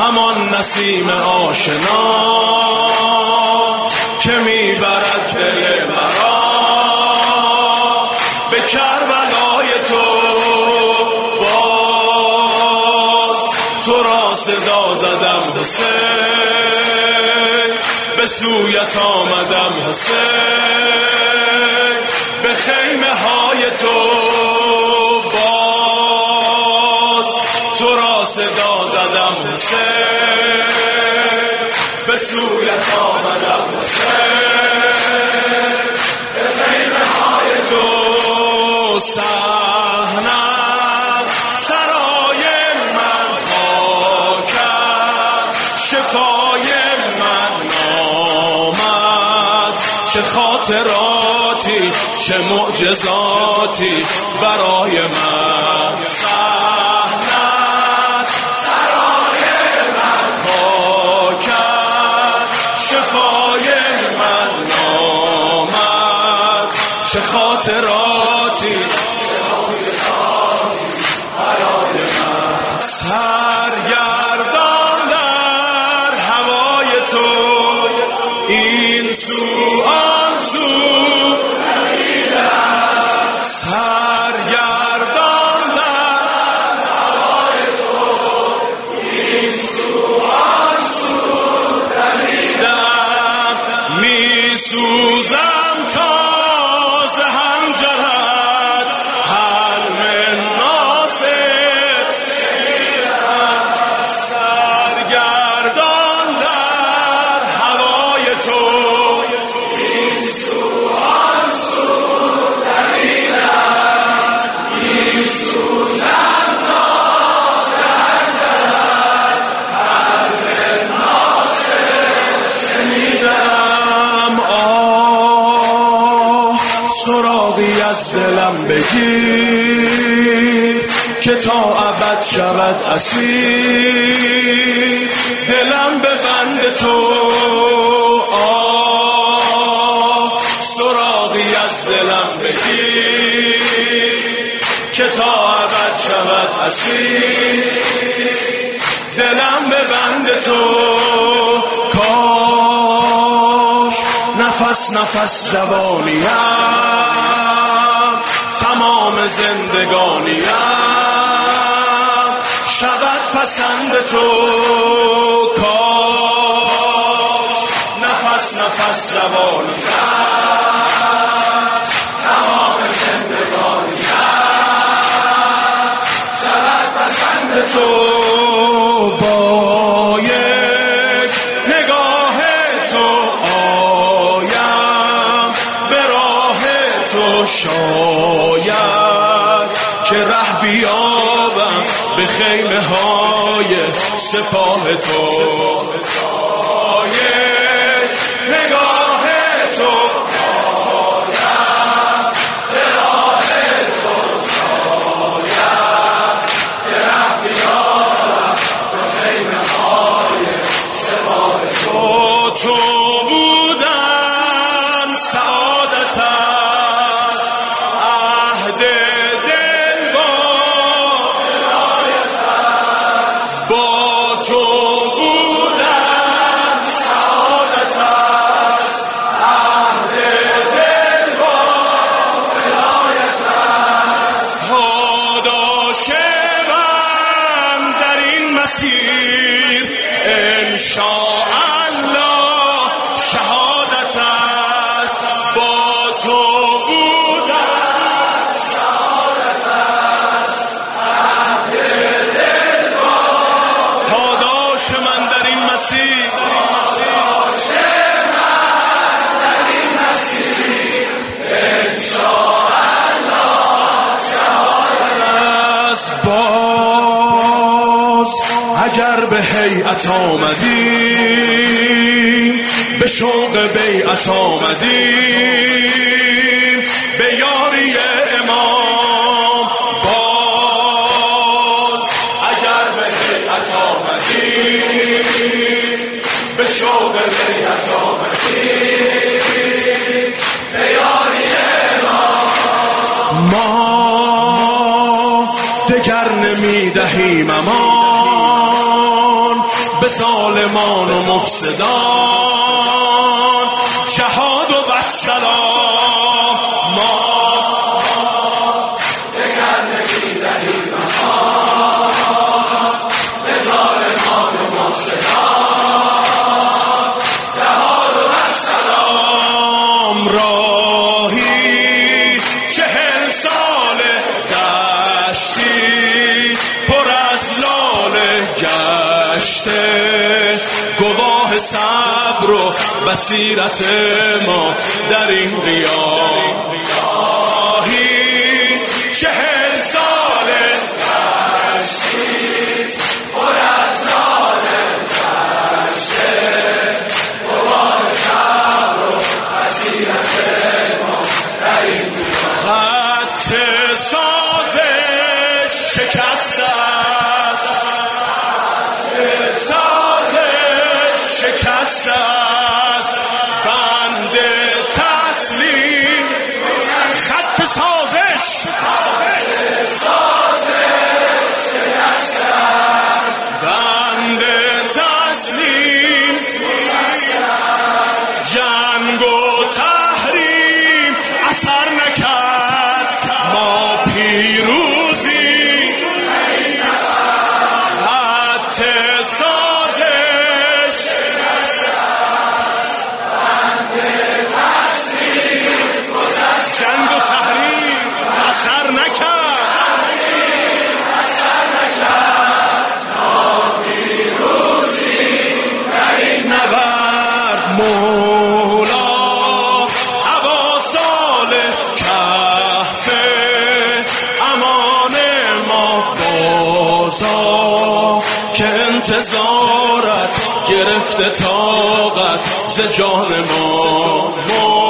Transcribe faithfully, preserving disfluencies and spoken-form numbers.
همان نسیم آشنا که میبرد دل مرا به کربلای تو. باز تو را صدا زدم حسین، به سویت آمدم حسین، به خیمه های تو. باز تو را صدا زدم حسین، به سویت آمدم حسین، به خیمه های تو. صحنت سرای من خاکم، شفای من آمد. چه خاطراتی چه معجزاتی برای من. صحنت سرای من خاکم، شفای من آمد. چه خاطراتی برای من. سرگردان در هوای تو، این سو آن سو دویدم. سرگردان در هوای تو، این سو آن سو دویدم. می سوزم تا ز حنجرت، هر من ناصر شنیدم. سرگردان در هوای تو، این سو آن سو دویدم. می سوزم تا ز حنجرت، هر من ناصر شنیدم. آه سراغی از دلم بگیر که تا ابد شود اسیر، دلم به بند تو. آه سراغی از دلم بگیر که تا ابد شود اسیر، دلم به بند تو. کاش نفس نفس جوانیم، تمام زندگانیم شود پسند تو. کاش نفس نفس جوانیم، تمام زندگانیم شود پسند تو. با یک نگاه تو آیم به راه تو، شاید که ره بیابم به خیمه های سپاه تو. با یک نگاه تو آیم به راه تو، شاید که ره بیابم به خیمه های سپاه تو. تو بودن سعادت است، عهد دل با ولایت است. با تو بودن سعادت است، عهد دل با ولایت است. پاداش من در این مسیر انشاءالله شهادت است. با تو بودن سعادت است، عهد دل با. پاداش من در این مسیر، پاداش من در این مسیر انشاءالله شهادت است. باز اگر به هیئت آمدیم، به شوق بیعت آمدیم، به یاری امام. باز اگر به هیئت آمدیم، به شوق بیعت آمدیم، به یاری امام. ما دگر نمی دهیم امان ظالمان و مفسدان جهاد و بدسلام ما دگر نمی‌دهیم امان به ظالمان و مفسدان جهاد و بدسلام راهی چهل سال دشتی پر از لاله گشته گواه صبر و بصیرت ما در این قیام راهی چهل سال دشتی پر از لاله گشته گواه صبر و بصیرت ما در این قیام خط سازش شکسته شکست است بند تسلیم خط سازش بند تسلیم جنگ و تحریم اثر نکرد ما پیروزی خط جنگ و تحریم اثر نکرد در این نبرد مولا عباسال کهف امان ما بازا که انتظارت گرفته طاقت ز جان ما